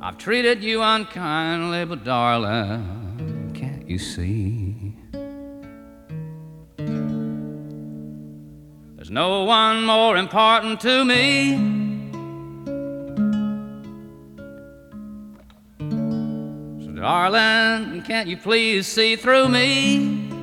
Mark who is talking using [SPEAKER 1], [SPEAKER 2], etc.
[SPEAKER 1] I've treated you unkindly, but darling, can't you see? There's no one more important to me. So darling, can't you please see through me?